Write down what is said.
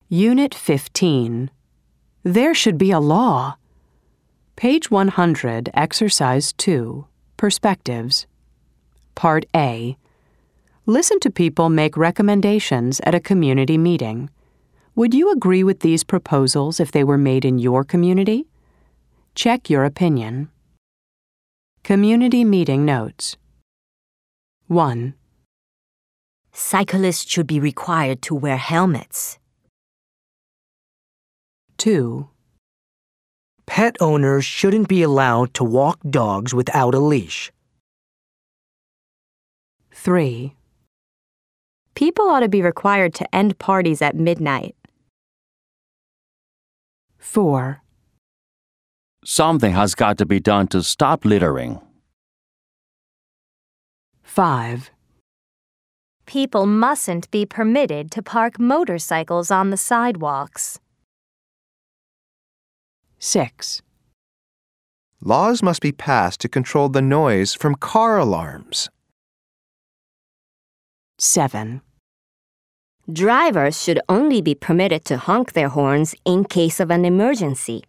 Unit 15. There should be a law. Page 100, Exercise 2, Perspectives. Part A. Listen to people make recommendations at a community meeting. Would you agree with these proposals if they were made in your community? Check your opinion. Community meeting notes. 1. Cyclists should be required to wear helmets. 2. Pet owners shouldn't be allowed to walk dogs without a leash. 3. People ought to be required to end parties at midnight. 4. Something has got to be done to stop littering. 5. People mustn't be permitted to park motorcycles on the sidewalks. 6. Laws must be passed to control the noise from car alarms. 7. Drivers should only be permitted to honk their horns in case of an emergency.